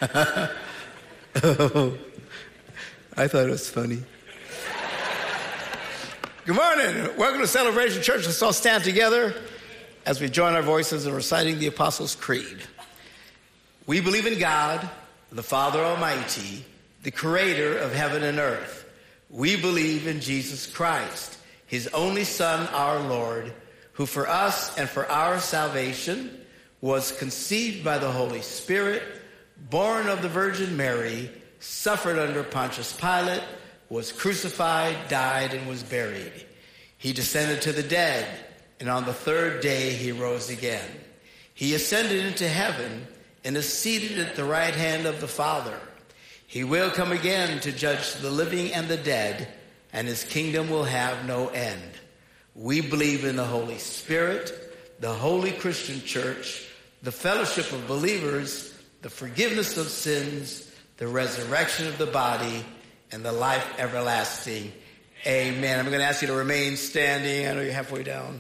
I thought it was funny. Good morning. Welcome to Celebration Church. Let's all stand together as we join our voices in reciting the Apostles' Creed. We believe in God, the Father Almighty, the creator of heaven and earth. We believe in Jesus Christ, his only Son, our Lord, who for us and for our salvation was conceived by the Holy Spirit, born of the Virgin Mary, suffered under Pontius Pilate, was crucified, died, and was buried. He descended to the dead, and on the third day he rose again. He ascended into heaven and is seated at the right hand of the Father. He will come again to judge the living and the dead, and his kingdom will have no end. We believe in the Holy Spirit, the holy Christian church, the fellowship of believers, the forgiveness of sins, the resurrection of the body, and the life everlasting. Amen. I'm going to ask you to remain standing. I know you're halfway down.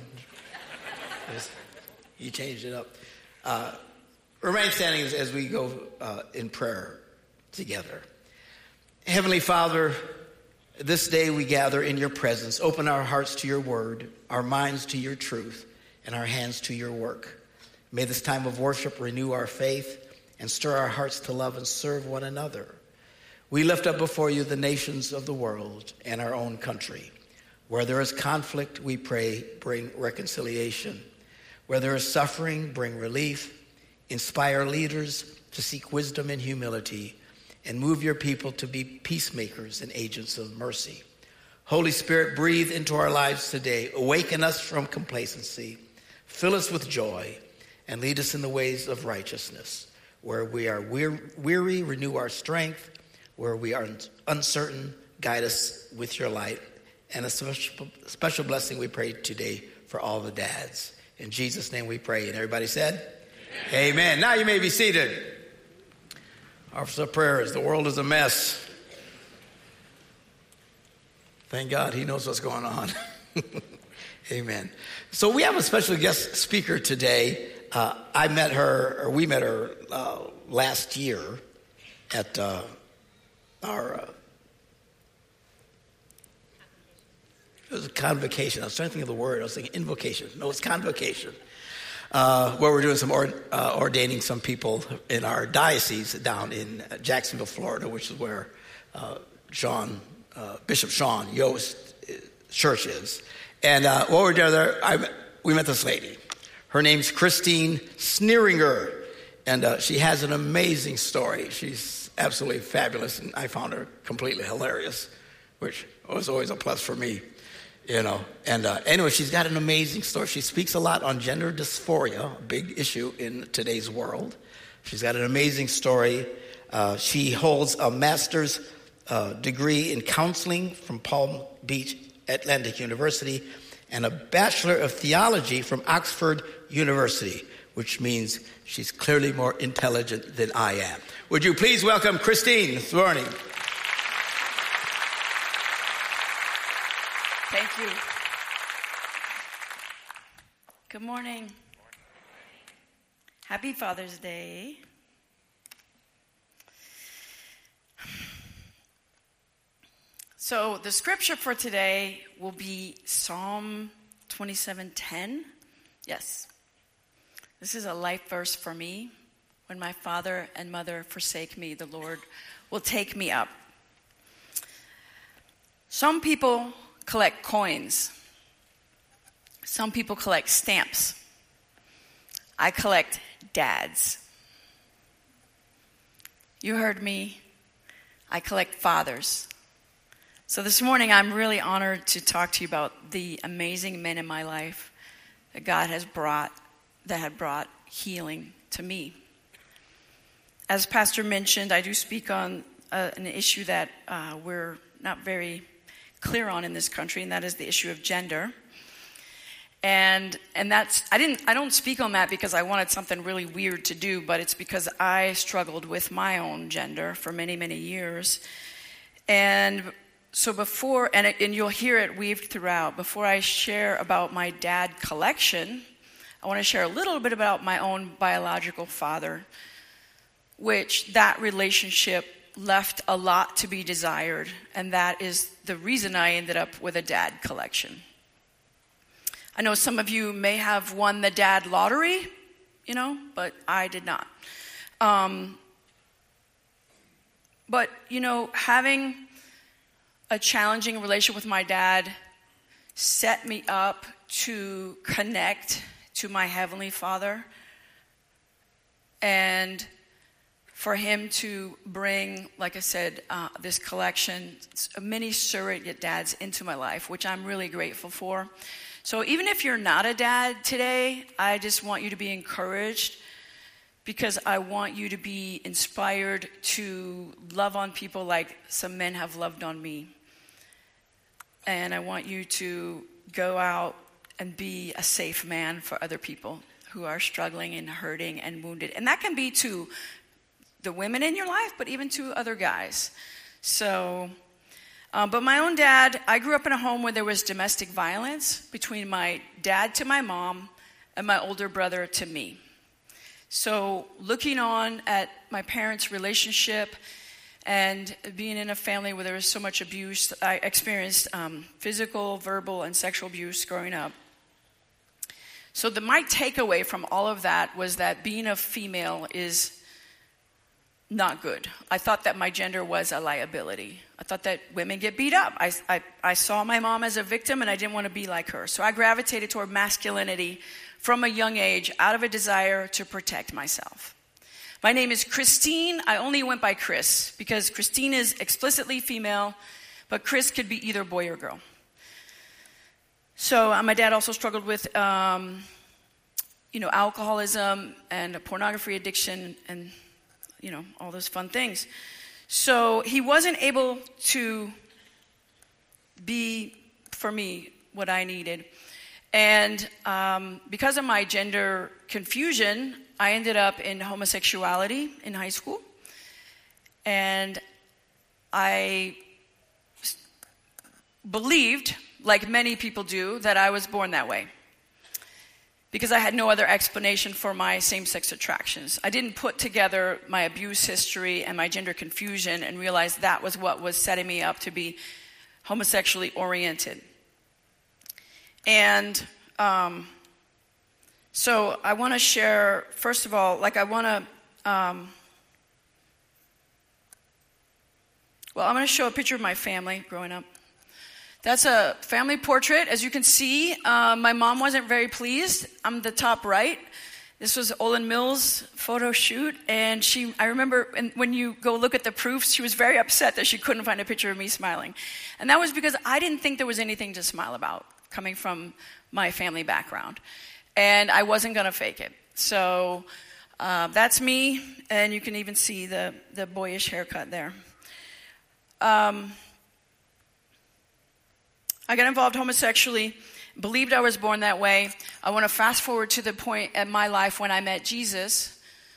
You changed it up. Remain standing as we go in prayer together. Heavenly Father, this day we gather in your presence. Open our hearts to your word, our minds to your truth, and our hands to your work. May this time of worship renew our faith and stir our hearts to love and serve one another. We lift up before you the nations of the world and our own country. Where there is conflict, we pray, bring reconciliation. Where there is suffering, bring relief. Inspire leaders to seek wisdom and humility, and move your people to be peacemakers and agents of mercy. Holy Spirit, breathe into our lives today. Awaken us from complacency. Fill us with joy, and lead us in the ways of righteousness. Where we are weary, renew our strength. Where we are uncertain, guide us with your light. And a special blessing we pray today for all the dads. In Jesus' name we pray. And everybody said, Amen. Amen. Now you may be seated. Office of prayers. The world is a mess. Thank God he knows what's going on. Amen. So we have a special guest speaker today. We met her last year at it was a convocation. I was trying to think of the word. I was thinking invocation. No, it's convocation. Where we're doing some ordaining some people in our diocese down in Jacksonville, Florida, which is where Bishop Sean Yost church is. And while we're down there, we met this lady. Her name's Christine Sneeringer, and she has an amazing story. She's absolutely fabulous, and I found her completely hilarious, which was always a plus for me, you know. And anyway, she's got an amazing story. She speaks a lot on gender dysphoria, a big issue in today's world. She's got an amazing story. She holds a master's degree in counseling from Palm Beach Atlantic University and a Bachelor of Theology from Oxford University, which means she's clearly more intelligent than I am. Would you please welcome Christine this morning? Thank you. Good morning. Happy Father's Day. So the scripture for today will be Psalm 27:10. Yes. This is a life verse for me. When my father and mother forsake me, the Lord will take me up. Some people collect coins. Some people collect stamps. I collect dads. You heard me. I collect fathers. So this morning I'm really honored to talk to you about the amazing men in my life that God has brought, that had brought healing to me. As Pastor mentioned, I do speak on an issue that we're not very clear on in this country, and that is the issue of gender. And that's I don't speak on that because I wanted something really weird to do, but it's because I struggled with my own gender for many, many years. And so before, and you'll hear it weaved throughout, before I share about my dad collection, I want to share a little bit about my own biological father. which that relationship left a lot to be desired. And that is the reason I ended up with a dad collection. I know some of you may have won the dad lottery, but I did not. But, having a challenging relationship with my dad set me up to connect to my Heavenly Father, and for him to bring, like I said, this collection, many surrogate dads into my life, which I'm really grateful for. So even if you're not a dad today, I just want you to be encouraged, because I want you to be inspired to love on people like some men have loved on me. And I want you to go out and be a safe man for other people who are struggling and hurting and wounded. And that can be to the women in your life, but even to other guys. So, but my own dad, I grew up in a home where there was domestic violence between my dad to my mom and my older brother to me. So looking on at my parents' relationship and being in a family where there was so much abuse, I experienced physical, verbal, and sexual abuse growing up. So my takeaway from all of that was that being a female is not good. I thought that my gender was a liability. I thought that women get beat up. I saw my mom as a victim, and I didn't want to be like her. So I gravitated toward masculinity from a young age out of a desire to protect myself. My name is Christine. I only went by Chris because Christine is explicitly female, but Chris could be either boy or girl. So my dad also struggled with, alcoholism and a pornography addiction and, all those fun things. So he wasn't able to be, for me, what I needed. And because of my gender confusion, I ended up in homosexuality in high school. And I believed, like many people do, that I was born that way, because I had no other explanation for my same-sex attractions. I didn't put together my abuse history and my gender confusion and realize that was what was setting me up to be homosexually oriented. And so I want to share, first of all, I'm going to show a picture of my family growing up. That's a family portrait. As you can see, my mom wasn't very pleased. I'm the top right. This was Olin Mills' photo shoot, and I remember when you go look at the proofs, she was very upset that she couldn't find a picture of me smiling. And that was because I didn't think there was anything to smile about, coming from my family background. And I wasn't going to fake it. So that's me, and you can even see the boyish haircut there. I got involved homosexually, believed I was born that way. I want to fast forward to the point in my life when I met Jesus.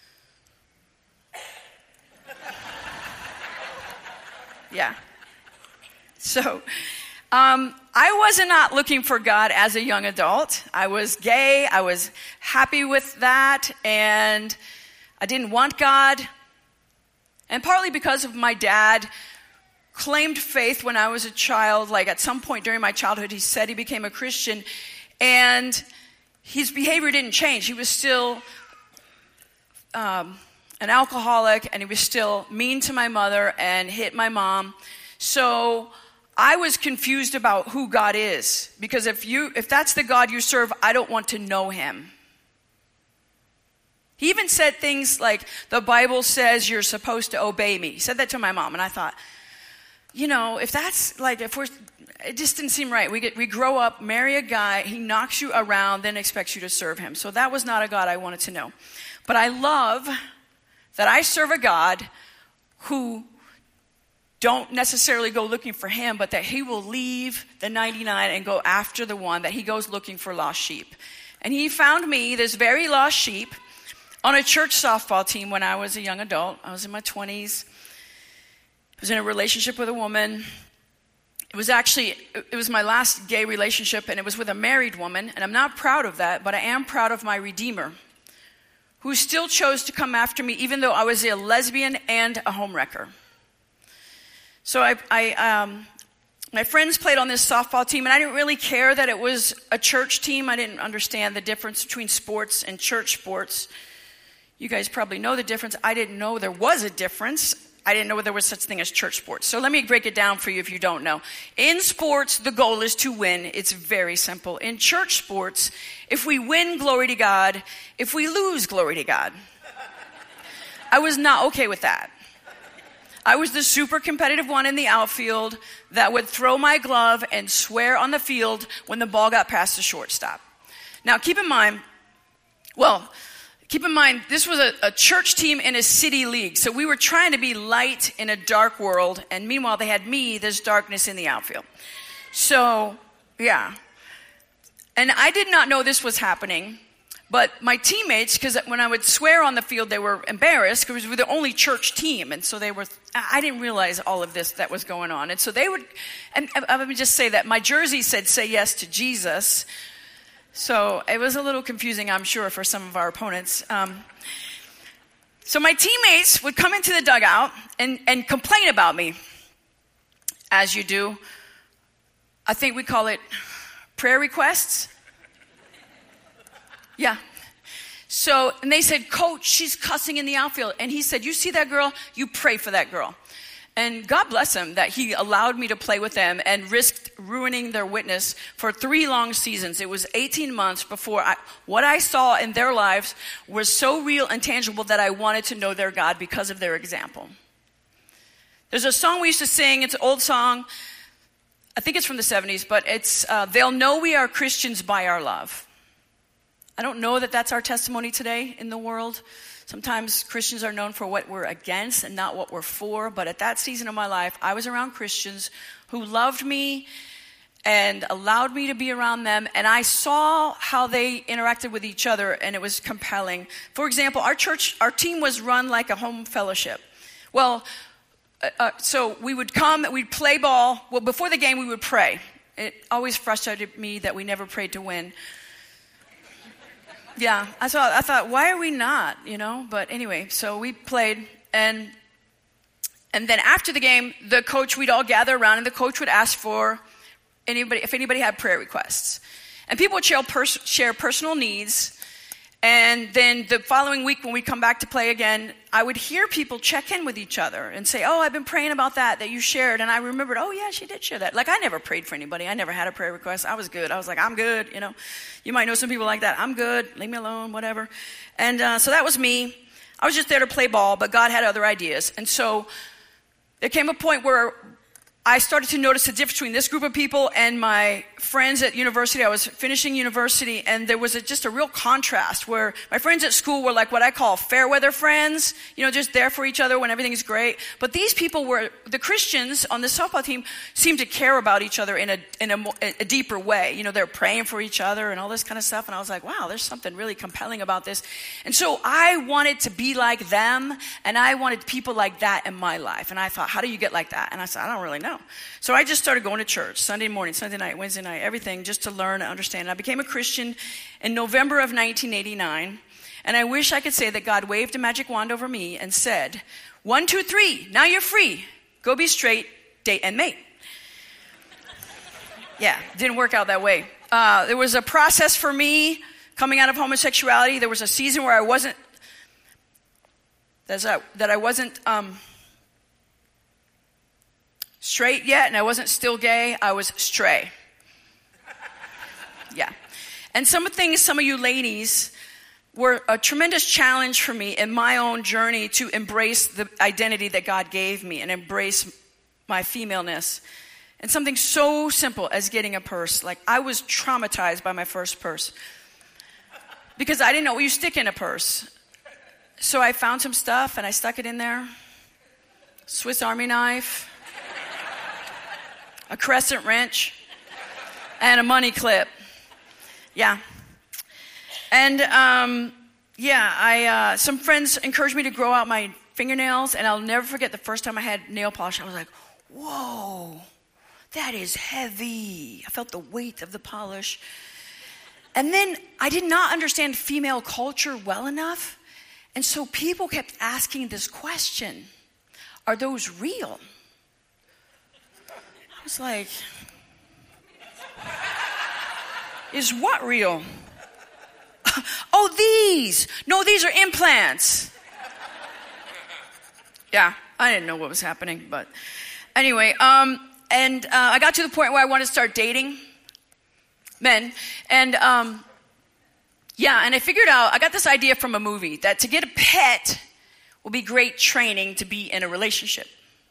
Yeah. So, I was not looking for God as a young adult. I was gay. I was happy with that, and I didn't want God. And partly because of my dad claimed faith when I was a child. Like at some point during my childhood, he said he became a Christian, and his behavior didn't change. He was still an alcoholic, and he was still mean to my mother and hit my mom. So I was confused about who God is, because if that's the God you serve, I don't want to know him. He even said things like, the Bible says you're supposed to obey me. He said that to my mom, and I thought, if that's like, it just didn't seem right. We grow up, marry a guy, he knocks you around, then expects you to serve him. So that was not a God I wanted to know. But I love that I serve a God who don't necessarily go looking for him, but that he will leave the 99 and go after the one, that he goes looking for lost sheep. And he found me, this very lost sheep, on a church softball team when I was a young adult. I was in my 20s. I was in a relationship with a woman. It was my last gay relationship, and it was with a married woman. And I'm not proud of that, but I am proud of my Redeemer, who still chose to come after me even though I was a lesbian and a homewrecker. So my friends played on this softball team, and I didn't really care that it was a church team. I didn't understand the difference between sports and church sports. You guys probably know the difference. I didn't know there was a difference. I didn't know there was such thing as church sports. So let me break it down for you if you don't know. In sports, the goal is to win. It's very simple. In church sports, if we win, glory to God. If we lose, glory to God. I was not okay with that. I was the super competitive one in the outfield that would throw my glove and swear on the field when the ball got past the shortstop. Now, keep in mind, this was a church team in a city league. So we were trying to be light in a dark world. And meanwhile, they had me, there's darkness in the outfield. So, yeah. And I did not know this was happening. But my teammates, because when I would swear on the field, they were embarrassed because we were the only church team. And so I didn't realize all of this that was going on. And so they would, and let me just say that my jersey said, "Say yes to Jesus." So it was a little confusing, I'm sure, for some of our opponents. So my teammates would come into the dugout and complain about me, as you do. I think we call it prayer requests. Yeah. So, and they said, "Coach, she's cussing in the outfield." And he said, "You see that girl? You pray for that girl." And God bless him that he allowed me to play with them and risked ruining their witness for 3 long seasons. It was 18 months before what I saw in their lives was so real and tangible that I wanted to know their God because of their example. There's a song we used to sing. It's an old song. I think it's from the 70s, but it's, "They'll know we are Christians by our love." I don't know that that's our testimony today in the world. Sometimes Christians are known for what we're against and not what we're for. But at that season of my life, I was around Christians who loved me and allowed me to be around them. And I saw how they interacted with each other, and it was compelling. For example, our team was run like a home fellowship. Well, so we would come, we'd play ball. Well, before the game, we would pray. It always frustrated me that we never prayed to win. Yeah, I thought, why are we not, But anyway, so we played, and then after the game, the coach, we'd all gather around, and the coach would ask for if anybody had prayer requests. And people would share personal needs. And then the following week when we come back to play again, I would hear people check in with each other and say, "Oh, I've been praying about that you shared." And I remembered, "Oh, yeah, she did share that." Like, I never prayed for anybody. I never had a prayer request. I was good. I was like, "I'm good." You might know some people like that. "I'm good. Leave me alone," whatever. And so that was me. I was just there to play ball, but God had other ideas. And so there came a point where I started to notice the difference between this group of people and my friends at university. I was finishing university, and there was just a real contrast where my friends at school were like what I call fair weather friends, just there for each other when everything's great. But these people the Christians on the softball team seemed to care about each other in a deeper way. They're praying for each other and all this kind of stuff. And I was like, wow, there's something really compelling about this. And so I wanted to be like them, and I wanted people like that in my life. And I thought, how do you get like that? And I said, I don't really know. So I just started going to church Sunday morning, Sunday night, Wednesday night, everything, just to learn and understand. And I became a Christian in November of 1989. And I wish I could say that God waved a magic wand over me and said, 1, 2, 3, now you're free. Go be straight, date, and mate. Yeah, didn't work out that way. There was a process for me coming out of homosexuality. There was a season where I wasn't straight yet, and I wasn't still gay. I was stray. Yeah. And some of you ladies were a tremendous challenge for me in my own journey to embrace the identity that God gave me and embrace my femaleness. And something so simple as getting a purse. Like, I was traumatized by my first purse because I didn't know what you stick in a purse. So I found some stuff and I stuck it in there. Swiss Army knife, a crescent wrench, and a money clip. Yeah. And some friends encouraged me to grow out my fingernails, and I'll never forget the first time I had nail polish. I was like, whoa, that is heavy. I felt the weight of the polish. And then I did not understand female culture well enough And so people kept asking this question, are those real? It's like, is what real? Oh, these. No, these are implants. Yeah, I didn't know what was happening, but anyway, I got to the point where I wanted to start dating men, and and I figured out, I got this idea from a movie that to get a pet will be great training to be in a relationship.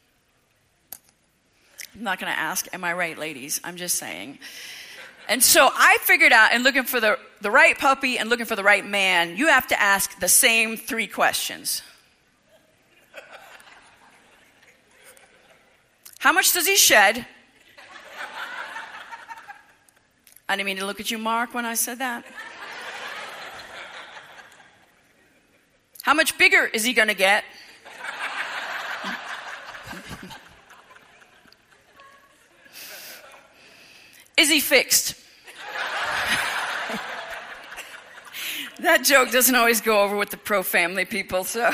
I'm not going to ask, am I right, ladies? I'm just saying. And so I figured out, in looking for the right puppy and looking for the right man, you have to ask the same 3 questions. How much does he shed? I didn't mean to look at you, Mark, when I said that. How much bigger is he going to get? Is he fixed? That joke doesn't always go over with the pro-family people, so.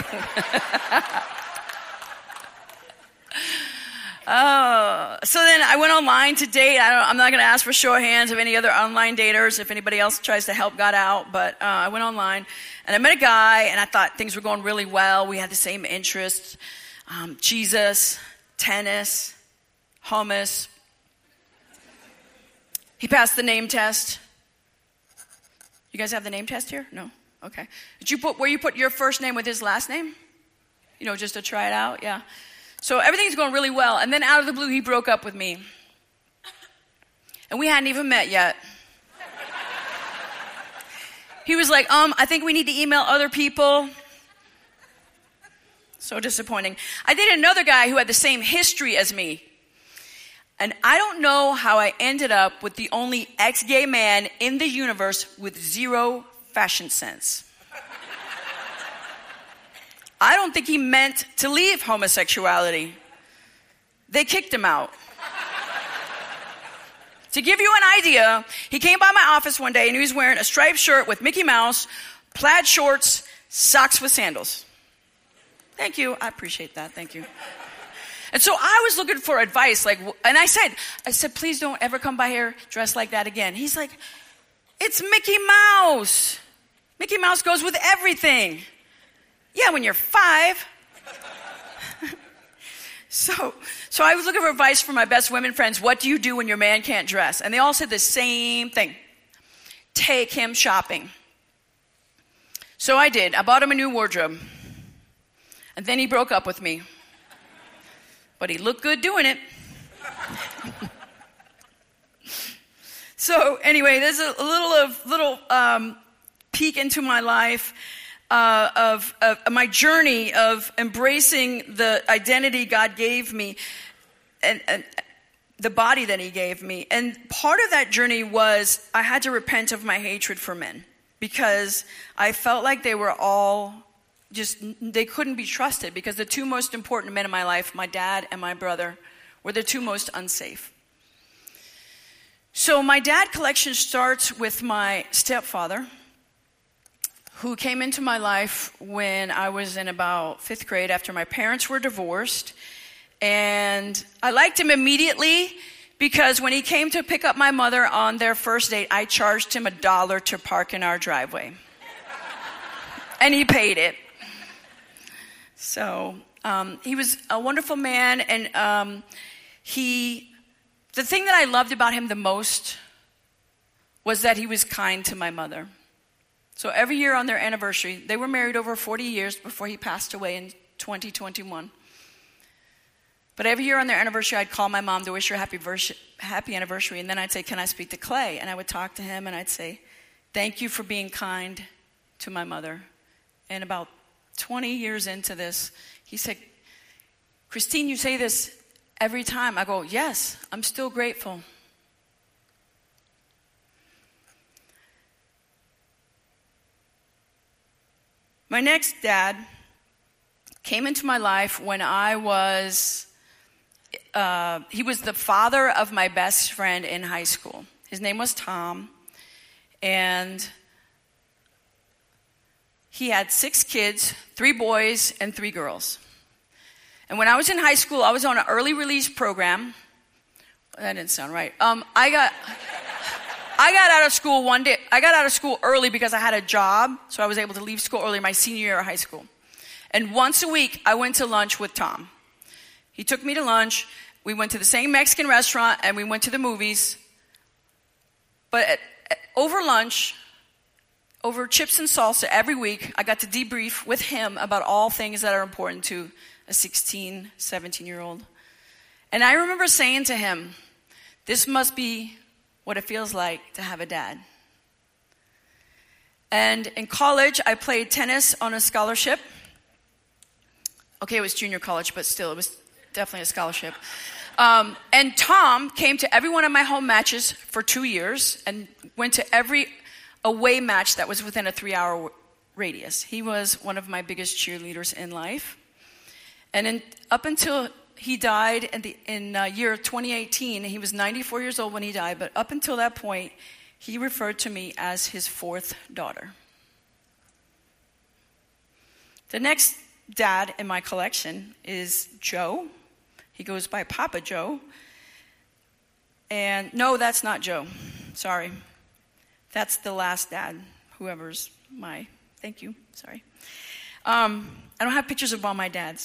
So then I went online to date. I'm not going to ask for show of hands of any other online daters if anybody else tries to help God out, but I went online and I met a guy and I thought things were going really well. We had the same interests, Jesus, tennis, hummus. He passed the name test. You guys have the name test here? No? Okay. Did you put where you put your first name with his last name? You know, just to try it out? Yeah. So everything's going really well. And then out of the blue, he broke up with me. And we hadn't even met yet. He was like, I think we need to email other people. So disappointing. I dated another guy who had the same history as me. And I don't know how I ended up with the only ex-gay man in the universe with 0 fashion sense. I don't think he meant to leave homosexuality. They kicked him out. To give you an idea, he came by my office one day and he was wearing a striped shirt with Mickey Mouse, plaid shorts, socks with sandals. Thank you. I appreciate that. Thank you. And so I was looking for advice, and I said, please don't ever come by here dressed like that again. He's like, it's Mickey Mouse. Mickey Mouse goes with everything. Yeah, when you're 5. So I was looking for advice from my best women friends. What do you do when your man can't dress? And they all said the same thing. Take him shopping. So I did. I bought him a new wardrobe. And then he broke up with me. But he looked good doing it. So anyway, there's a little peek into my life of my journey of embracing the identity God gave me and the body that he gave me. And part of that journey was I had to repent of my hatred for men because I felt like they were all they couldn't be trusted because the 2 most important men in my life, my dad and my brother, were the 2 most unsafe. So my dad collection starts with my stepfather, who came into my life when I was in about 5th grade after my parents were divorced. And I liked him immediately because when he came to pick up my mother on their first date, I charged him $1 to park in our driveway. And he paid it. So he was a wonderful man, and the thing that I loved about him the most was that he was kind to my mother. So every year on their anniversary, they were married over 40 years before he passed away in 2021. But every year on their anniversary, I'd call my mom to wish her happy anniversary, and then I'd say, can I speak to Clay? And I would talk to him, and I'd say, thank you for being kind to my mother. And about 20 years into this, he said, Christine, you say this every time. I go, yes, I'm still grateful. My next dad came into my life when I was, he was the father of my best friend in high school. His name was Tom. And he had 6 kids, 3 boys and 3 girls. And when I was in high school, I was on an early release program. That didn't sound right. I got out of school one day. I got out of school early because I had a job, so I was able to leave school early my senior year of high school. And once a week, I went to lunch with Tom. He took me to lunch. We went to the same Mexican restaurant, and we went to the movies. But over lunch, over chips and salsa every week, I got to debrief with him about all things that are important to a 16, 17-year-old. And I remember saying to him, this must be what it feels like to have a dad. And in college, I played tennis on a scholarship. Okay, it was junior college, but still, it was definitely a scholarship. And Tom came to every one of my home matches for 2 years and went to every away match that was within a 3-hour radius. He was one of my biggest cheerleaders in life. And up until he died in year 2018, he was 94 years old when he died, but up until that point, he referred to me as his 4th daughter. The next dad in my collection is Joe. He goes by Papa Joe. And no, that's not Joe. Sorry. That's the last dad, whoever's thank you, sorry. I don't have pictures of all my dads.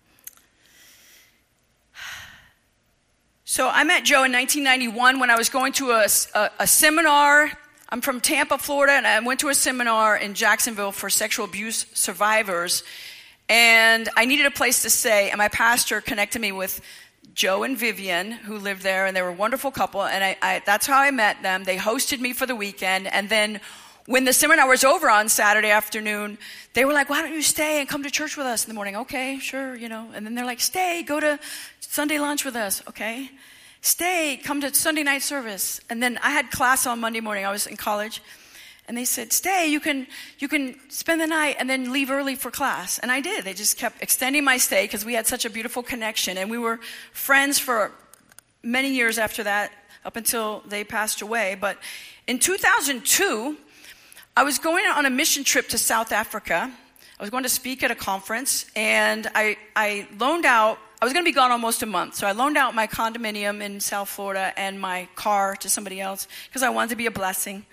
So I met Joe in 1991 when I was going to a seminar. I'm from Tampa, Florida, and I went to a seminar in Jacksonville for sexual abuse survivors. And I needed a place to stay, and my pastor connected me with Joe and Vivian, who lived there, and they were a wonderful couple. And that's how I met them. They hosted me for the weekend, and then when the seminar was over on Saturday afternoon, they were like, why don't you stay and come to church with us in the morning? Okay, sure, And then they're like, stay, go to Sunday lunch with us. Okay. Stay, come to Sunday night service. And then I had class on Monday morning. I was in college. And they said, stay, you can spend the night and then leave early for class. And I did. They just kept extending my stay because we had such a beautiful connection. And we were friends for many years after that, up until they passed away. But in 2002, I was going on a mission trip to South Africa. I was going to speak at a conference, and I loaned out, I was going to be gone almost a month, so I loaned out my condominium in South Florida and my car to somebody else because I wanted to be a blessing.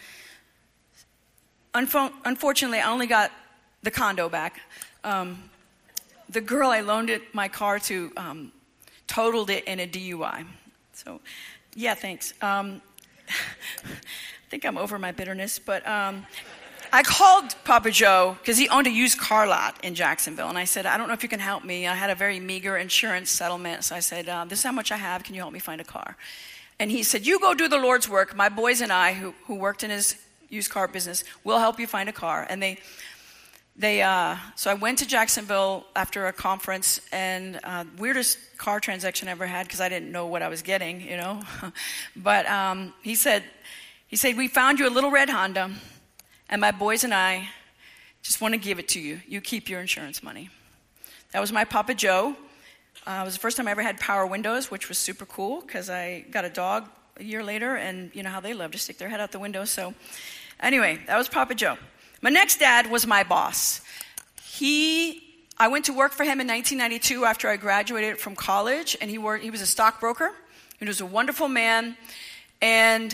Unfortunately, I only got the condo back. The girl I loaned my car to totaled it in a DUI. So, yeah, thanks. I think I'm over my bitterness, but I called Papa Joe because he owned a used car lot in Jacksonville, and I said, I don't know if you can help me. I had a very meager insurance settlement, so I said, this is how much I have. Can you help me find a car? And he said, you go do the Lord's work. My boys and I, who worked in his used car business, will help you find a car. And so I went to Jacksonville after a conference, and weirdest car transaction I ever had because I didn't know what I was getting, But he said, we found you a little red Honda, and my boys and I just want to give it to you. You keep your insurance money. That was my Papa Joe. It was the first time I ever had power windows, which was super cool because I got a dog a year later, and you know how they love to stick their head out the window. So anyway, that was Papa Joe. My next dad was my boss. I went to work for him in 1992 after I graduated from college, and he was a stockbroker. He was a wonderful man, and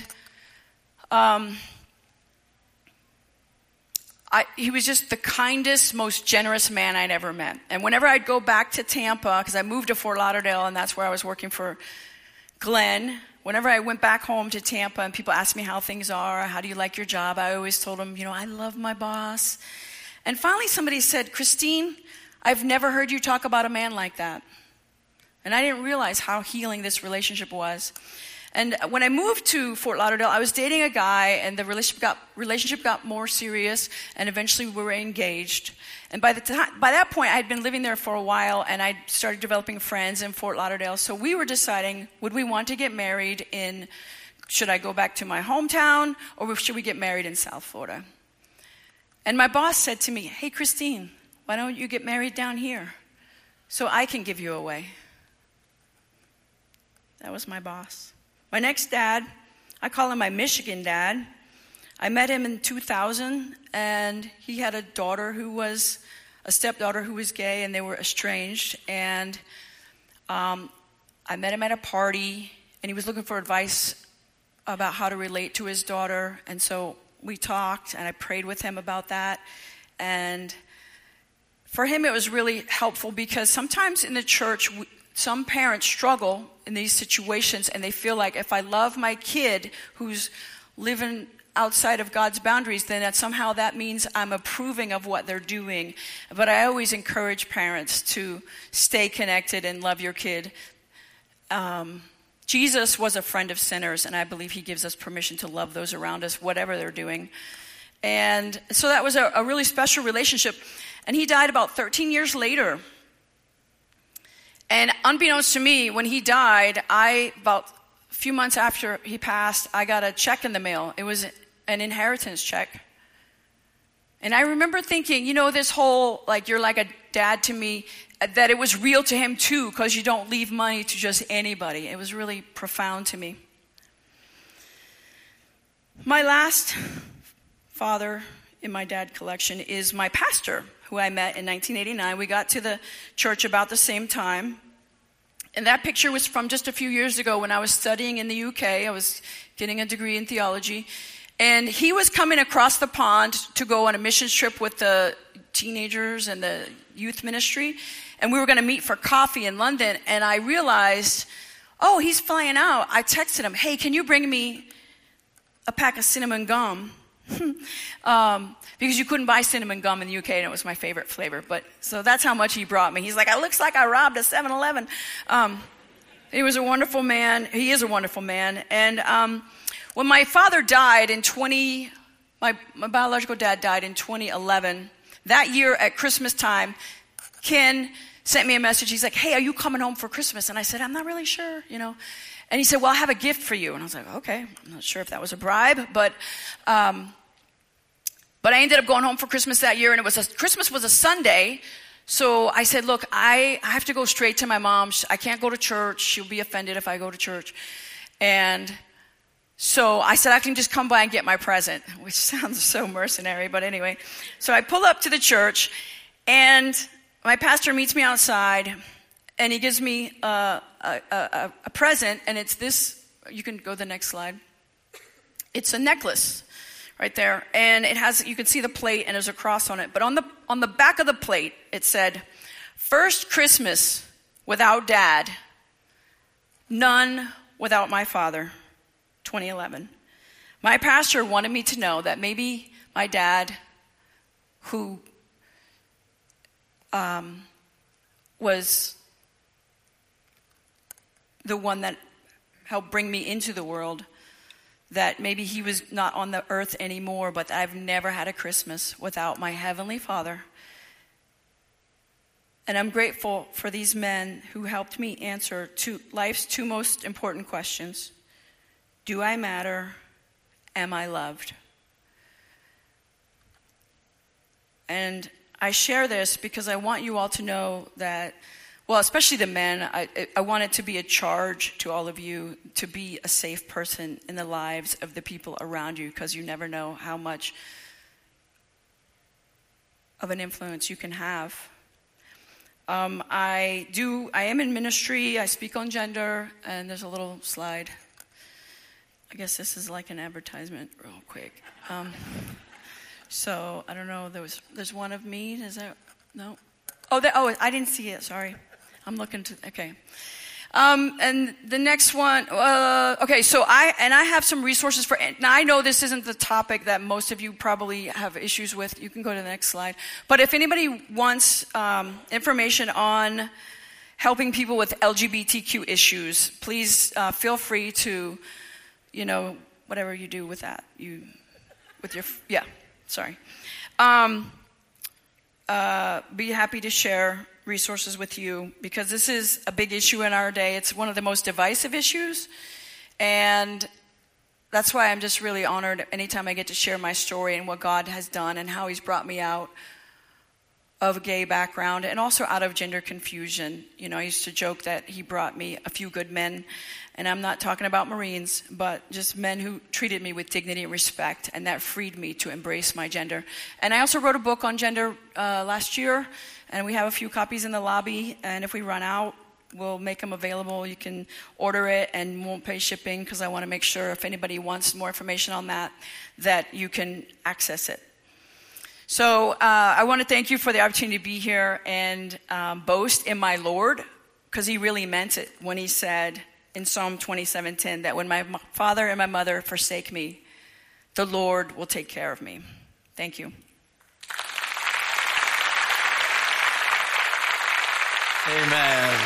he was just the kindest, most generous man I'd ever met. And whenever I'd go back to Tampa, because I moved to Fort Lauderdale, and that's where I was working for Glenn, whenever I went back home to Tampa and people asked me how things are, how do you like your job, I always told them, I love my boss. And finally somebody said, Christine, I've never heard you talk about a man like that. And I didn't realize how healing this relationship was. And when I moved to Fort Lauderdale, I was dating a guy, and the relationship got more serious, and eventually we were engaged. And by that point, I had been living there for a while, and I started developing friends in Fort Lauderdale. So we were deciding, would we want to get married should I go back to my hometown, or should we get married in South Florida? And my boss said to me, hey, Christine, why don't you get married down here so I can give you away? That was my boss. My next dad, I call him my Michigan dad. I met him in 2000, and he had a stepdaughter who was gay, and they were estranged. And I met him at a party, and he was looking for advice about how to relate to his daughter. And so we talked, and I prayed with him about that. And for him, it was really helpful because sometimes in the church, some parents struggle in these situations, and they feel like if I love my kid who's living outside of God's boundaries, then somehow that means I'm approving of what they're doing. But I always encourage parents to stay connected and love your kid. Jesus was a friend of sinners, and I believe he gives us permission to love those around us, whatever they're doing. And so that was a really special relationship. And he died about 13 years later. And unbeknownst to me, when he died, about a few months after he passed, I got a check in the mail. It was an inheritance check. And I remember thinking, this whole, you're like a dad to me, that it was real to him too, because you don't leave money to just anybody. It was really profound to me. My last father in my dad collection is my pastor, who I met in 1989. We got to the church about the same time. And that picture was from just a few years ago when I was studying in the UK. I was getting a degree in theology. And he was coming across the pond to go on a mission trip with the teenagers and the youth ministry. And we were going to meet for coffee in London. And I realized, he's flying out. I texted him, hey, can you bring me a pack of cinnamon gum? Because you couldn't buy cinnamon gum in the UK, and it was my favorite flavor. So that's how much he brought me. He's like, it looks like I robbed a 7-Eleven. He was a wonderful man. He is a wonderful man. And when my father died my biological dad died in 2011, that year at Christmas time, Ken sent me a message. He's like, hey, are you coming home for Christmas? And I said, I'm not really sure, And he said, well, I have a gift for you. And I was like, okay. I'm not sure if that was a bribe, but I ended up going home for Christmas that year, and Christmas was a Sunday. So I said, look, I have to go straight to my mom. I can't go to church. She'll be offended if I go to church. And so I said, I can just come by and get my present, which sounds so mercenary, but anyway. So I pull up to the church, and my pastor meets me outside, and he gives me a present, and it's this. You can go to the next slide. It's a necklace right there, and you can see the plate, and there's a cross on it. But on the back of the plate, it said, "First Christmas without Dad, none without my father, 2011. My pastor wanted me to know that maybe my dad, who was the one that helped bring me into the world, that maybe he was not on the earth anymore, but I've never had a Christmas without my Heavenly Father. And I'm grateful for these men who helped me answer life's two most important questions. Do I matter? Am I loved?" And I share this because I want you all to know that, well, especially the men, I want it to be a charge to all of you to be a safe person in the lives of the people around you, because you never know how much of an influence you can have. I am in ministry. I speak on gender, and there's a little slide. I guess this is like an advertisement real quick. So I don't know. There's one of me. Is there? No. I didn't see it. Sorry. I'm looking to. Okay. And the next one. Okay. So I have some resources for. Now I know this isn't the topic that most of you probably have issues with. You can go to the next slide. But if anybody wants information on helping people with LGBTQ issues, please feel free to, whatever you do with that. Be happy to share resources with you, because this is a big issue in our day. It's one of the most divisive issues, and that's why I'm just really honored anytime I get to share my story and what God has done and how he's brought me out of a gay background and also out of gender confusion. You know, I used to joke that he brought me a few good men, and I'm not talking about Marines, but just men who treated me with dignity and respect, and that freed me to embrace my gender. And I also wrote a book on gender last year, and we have a few copies in the lobby, and if we run out, we'll make them available. You can order it and won't pay shipping, because I want to make sure if anybody wants more information on that, that you can access it. So I want to thank you for the opportunity to be here and boast in my Lord, because he really meant it when he said in Psalm 27:10 that when my father and my mother forsake me, the Lord will take care of me. Thank you. Amen.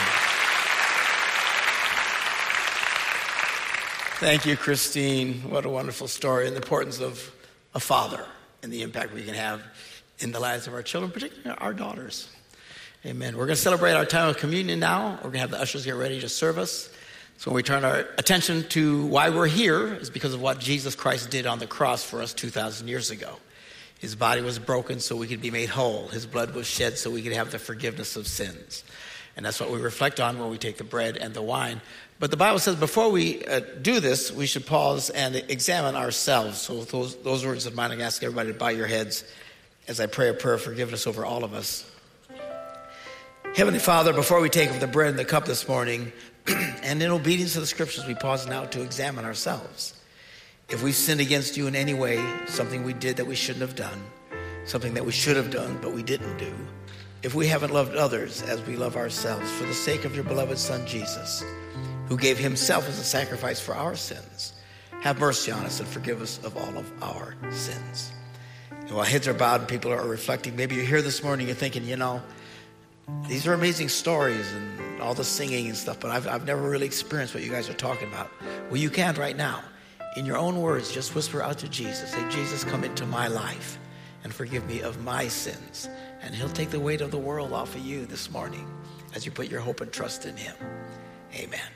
Thank you, Christine. What a wonderful story, and the importance of a father and the impact we can have in the lives of our children, particularly our daughters. Amen. We're going to celebrate our time of communion now. We're going to have the ushers get ready to serve us. So when we turn our attention to why we're here, is because of what Jesus Christ did on the cross for us 2,000 years ago. His body was broken so we could be made whole. His blood was shed so we could have the forgiveness of sins. And that's what we reflect on when we take the bread and the wine. But the Bible says before we do this, we should pause and examine ourselves. So those words of mine, I ask everybody to bow your heads as I pray a prayer of forgiveness over all of us. Heavenly Father, before we take of the bread and the cup this morning, and in obedience to the scriptures, we pause now to examine ourselves. If we've sinned against you in any way, something we did that we shouldn't have done, something that we should have done but we didn't do, if we haven't loved others as we love ourselves, for the sake of your beloved Son Jesus, who gave himself as a sacrifice for our sins, have mercy on us and forgive us of all of our sins. And while heads are bowed and people are reflecting, maybe you're here this morning, you're thinking, you know, these are amazing stories and all the singing and stuff, but I've never really experienced what you guys are talking about. Well, you can right now. In your own words, just whisper out to Jesus. Say, Jesus, come into my life and forgive me of my sins. And he'll take the weight of the world off of you this morning as you put your hope and trust in him. Amen.